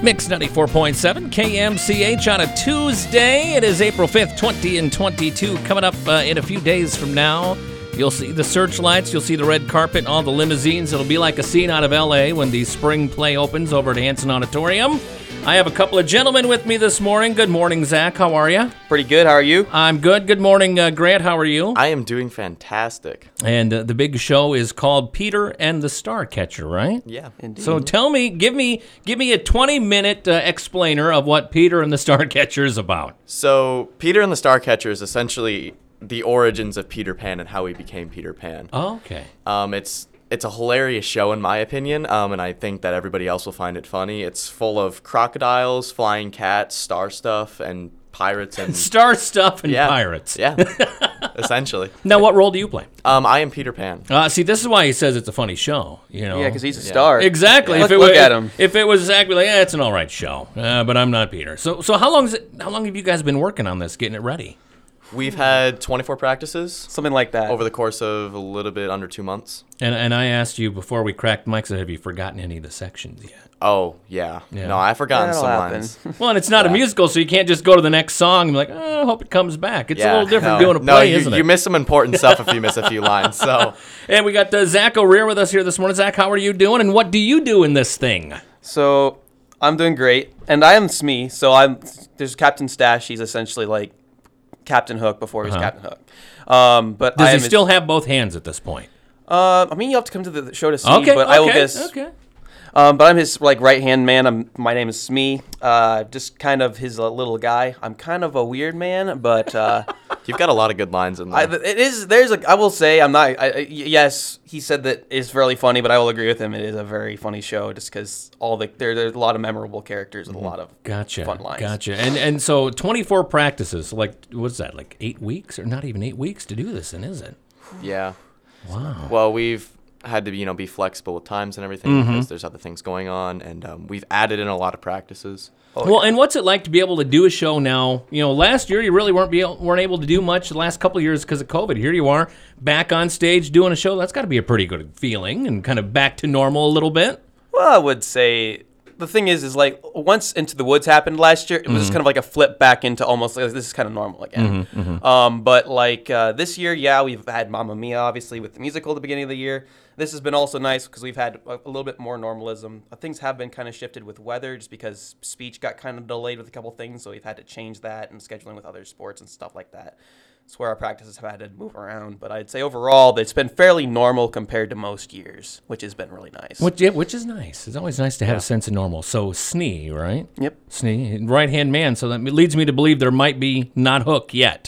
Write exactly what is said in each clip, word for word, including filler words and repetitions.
Mix ninety-four point seven K M C H on a Tuesday. It is April fifth, twenty twenty-two. Coming up uh, in a few days from now, you'll see the searchlights, you'll see the red carpet, all the limousines. It'll be like a scene out of L A when the spring play opens over at Hanson Auditorium. I have a couple of gentlemen with me this morning. Good morning, Zach. How are you? Pretty good. How are you? I'm good. Good morning, uh, Grant. How are you? I am doing fantastic. And uh, the big show is called Peter and the Starcatcher, right? Yeah. Indeed. So tell me, give me, give me a twenty-minute uh, explainer of what Peter and the Starcatcher is about. So Peter and the Starcatcher is essentially the origins of Peter Pan and how he became Peter Pan. Oh, okay. Um, it's it's a hilarious show in my opinion, um, and I think that everybody else will find it funny. It's full of crocodiles, flying cats, star stuff, and pirates and Star stuff and yeah, pirates. Yeah, essentially. Now, what role do you play? Um, I am Peter Pan. Uh, see, this is why he says it's a funny show. You know, Yeah, because he's a star. exactly. Yeah. If Look- it look was, at him. If it was exactly like, yeah, it's an all right show, uh, but I'm not Peter. So, so how long is it? How long have you guys been working on this, getting it ready? We've had twenty-four practices Something like that. over the course of a little bit under two months. And and I asked you before we cracked mics, have you forgotten any of the sections yet? Oh yeah, Yeah. no, I've forgotten That'll some happen. lines. Well, and it's not a Yeah. musical, so you can't just go to the next song and be like, oh, I hope it comes back. It's a Yeah, little different no, doing a no, play, you, isn't it? you miss some important stuff if you miss a few lines. So And we got uh, Zach O'Rear with us here this morning. Zach, how are you doing, and what do you do in this thing? So I'm doing great, and I am Smee. So I'm there's Captain Stash. He's essentially like Captain Hook before he was Uh-huh. Captain Hook. Um, but Does I he am still have both hands at this point? Uh, I mean, you have to come to the show to see. Okay, but okay, I will guess. okay. Um, but I'm his like right hand man. I'm my name is Smee. Uh, just kind of his uh, little guy. I'm kind of a weird man, but uh, you've got a lot of good lines in there. I, it is. There's a. I will say I'm not. I, I, yes, he said that it's really funny, but I will agree with him. It is a very funny show, just because all the there there's a lot of memorable characters and a lot of Gotcha. fun lines. Gotcha. And and so twenty-four practices, like what's that, like eight weeks or not even eight weeks to do this, then is it? Yeah. Wow. Well, we've had to, you know, be flexible with times and everything Mm-hmm. because there's other things going on, and um, we've added in a lot of practices. Oh, Well, and what's it like to be able to do a show now? You know, last year you really weren't be weren't able to do much. The last couple of years because of COVID, here you are back on stage doing a show. That's got to be a pretty good feeling and kind of back to normal a little bit. Well, I would say the thing is, is like once Into the Woods happened last year, it was just kind of like a flip back into almost like this is kind of normal again. Um, but like uh, this year, yeah, we've had Mamma Mia obviously with the musical at the beginning of the year. This has been also nice because we've had a, a little bit more normalism. Uh, things have been kind of shifted with weather just because speech got kind of delayed with a couple things, so we've had to change that and scheduling with other sports and stuff like that. It's where our practices have had to move around, but I'd say overall it's been fairly normal compared to most years, which has been really nice. Which yeah, which is nice. It's always nice to have a sense of normal. So Snee, right? Yep. Snee, right hand man. So that leads me to believe there might be not Hook yet.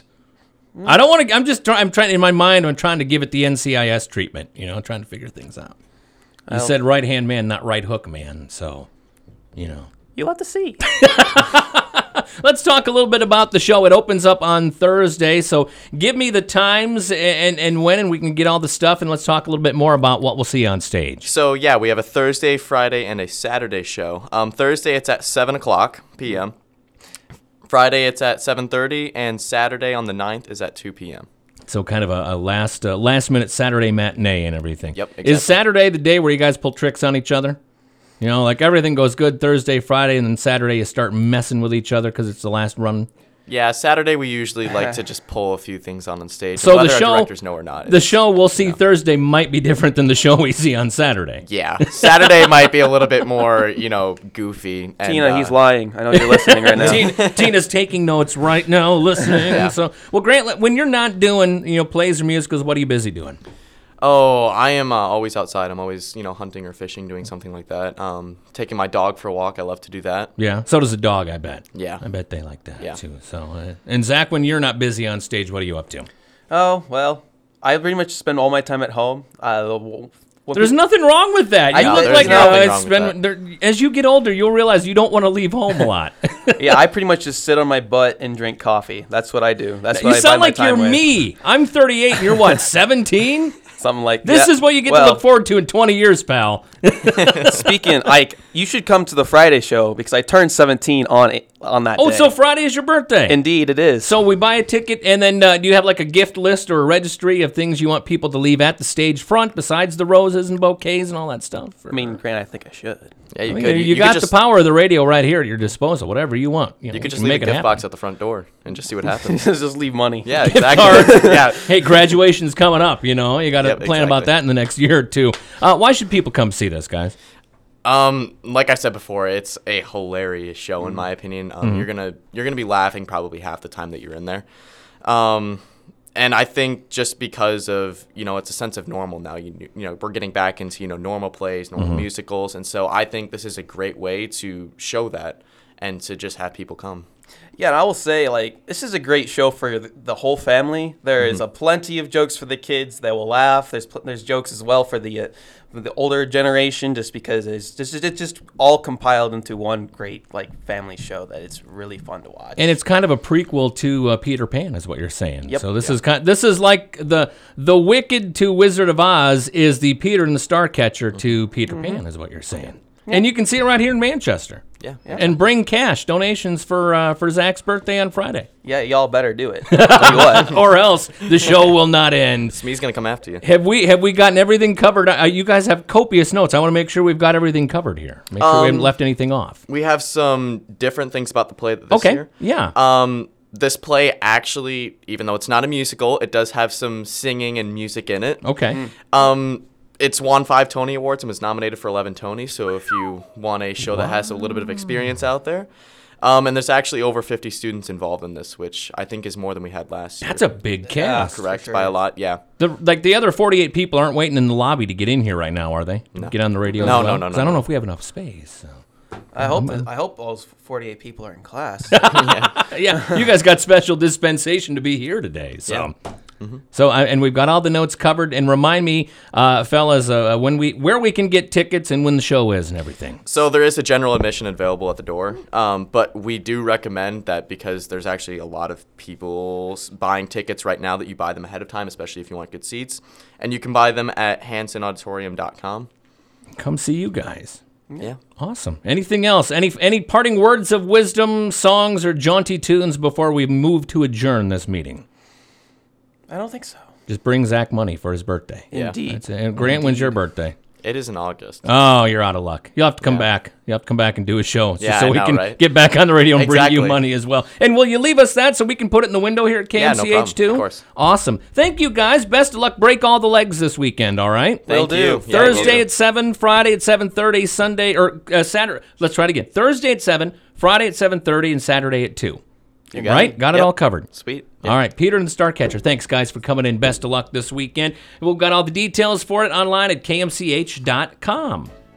I don't want to. I'm just. Try, I'm trying in my mind. I'm trying to give it the N C I S treatment. You know, trying to figure things out. You Well- said right hand man, not right hook man. So, you know. You'll have to see. Let's talk a little bit about the show. It opens up on Thursday, so give me the times and, and when, and we can get all the stuff, and let's talk a little bit more about what we'll see on stage. So yeah, we have a Thursday, Friday, and a Saturday show. Um, Thursday it's at seven o'clock p.m. Friday it's at seven thirty, and Saturday on the ninth is at two p.m. So kind of a, a last uh, last minute Saturday matinee and everything. Yep, Is exactly. Saturday the day where you guys pull tricks on each other? You know, like everything goes good Thursday, Friday, and then Saturday you start messing with each other because it's the last run. Yeah, Saturday we usually like to just pull a few things on on stage, So whether the show, our directors know or not. the It's- show we'll see Thursday might be different than the show we see on Saturday. yeah, Saturday might be a little bit more, you know, goofy. And, Tina, uh, he's lying. I know you're listening right now. Tina, Tina's taking notes right now, listening. Yeah. So, well, Grant, when you're not doing, you know, plays or musicals, what are you busy doing? Oh, I am uh, always outside. I'm always, you know, hunting or fishing, doing something like that. Um, taking my dog for a walk. I love to do that. Yeah. So does a dog, I bet. Yeah. I bet they like that Yeah. too. So, uh, and Zach, when you're not busy on stage, what are you up to? Oh, well, I pretty much spend all my time at home. Uh, w- w- There's nothing wrong with that. I You know, look there's like nothing uh, wrong with spend, there- as you get older, you'll realize you don't want to leave home a lot. yeah, I pretty much just sit on my butt and drink coffee. That's what I do. That's what You I sound buy like my you're time with. me. I'm thirty-eight. And you're what, seventeen? Something like This yeah. is what you get well, to look forward to in twenty years, pal. Speaking, like, you should come to the Friday show because I turned seventeen on it, on that Oh, day. so Friday is your birthday. Indeed, it is. So we buy a ticket, and then uh, do you have like a gift list or a registry of things you want people to leave at the stage front besides the roses and bouquets and all that stuff? I mean, Grant, I think I should. Yeah, you I mean, could. you, You, got could just, the power of the radio right here at your disposal. Whatever you want. You, know, You could just can leave make a it gift happen. box at the front door and just see what happens. Just leave money. Yeah, exactly. yeah. Hey, graduation's coming up. You know, you got to Yep, plan about exactly. that in the next year or two. Uh, why should people come see this, guys? Um, like I said before, it's a hilarious show in my opinion. Um, Mm-hmm. you're gonna you're gonna be laughing probably half the time that you're in there. Um, and I think just because of you know it's a sense of normal now. You you know we're getting back into you know normal plays, normal Mm-hmm. musicals, and so I think this is a great way to show that and to just have people come. Yeah, and I will say, like, this is a great show for the, the whole family. There is Mm-hmm. a plenty of jokes for the kids that will laugh. There's pl- there's jokes as well for the uh, for the older generation, just because it's just it's just all compiled into one great like family show that it's really fun to watch. And it's kind of a prequel to uh, Peter Pan, is what you're saying. Yep. So this is kind. This is like the the Wicked to Wizard of Oz is the Peter and the Starcatcher to Peter Pan, is what you're saying. And you can see it right here in Manchester. Yeah. And bring cash donations for uh, for Zach's birthday on Friday, yeah, y'all better do it. Tell you what. or else the show will not end. Smee's gonna come after you. Have we have we gotten everything covered? Uh, you guys have copious notes. I want to make sure we've got everything covered here. Make sure we haven't Um, left anything off. We have some different things about the play this Okay. year. Yeah. Um, this play actually, even though it's not a musical, it does have some singing and music in it. Okay. Um, it's won five Tony Awards and was nominated for eleven Tonys. So if you want a show that has a little bit of experience out there, um, and there's actually over fifty students involved in this, which I think is more than we had last year. That's a big cast. for correct sure. by a lot. Yeah. The, like the other forty-eight people aren't waiting in the lobby to get in here right now, are they? Get on the radio. No, as well? no, no, 'Cause no, I don't no. know if we have enough space. So. I hope I hope all forty-eight people are in class. Yeah, you guys got special dispensation to be here today. So, Mm-hmm. so I, and we've got all the notes covered. And remind me, uh, fellas, uh, when we where we can get tickets and when the show is and everything. So there is a general admission available at the door, um, but we do recommend that because there's actually a lot of people s- buying tickets right now that you buy them ahead of time, especially if you want good seats, and you can buy them at hanson auditorium dot com. Come see you guys. Yeah. Awesome. Anything else? Any any parting words of wisdom, songs, or jaunty tunes before we move to adjourn this meeting? I don't think so. Just bring Zach money for his birthday. Yeah. Indeed. That's it. And Grant, when's your birthday? It is in August. Oh, you're out of luck. You'll have to come Yeah. back. You'll have to come back and do a show just Yeah, so I we know, can right? get back on the radio and bring you Exactly. money as well. And will you leave us that so we can put it in the window here at K M C H Yeah, no problem. too? Of course. Awesome. Thank you, guys. Best of luck. Break all the legs this weekend, all right? Thank Will you. do. Yeah, will Thursday do. at seven, Friday at seven thirty, Sunday, or uh, Saturday. Let's try it again. Thursday at seven, Friday at seven thirty, and Saturday at two. You got Right? it. Got it Yep. all covered. Sweet. All right, Peter and the Starcatcher. Thanks, guys, for coming in. Best of luck this weekend. We've got all the details for it online at K M C H dot com.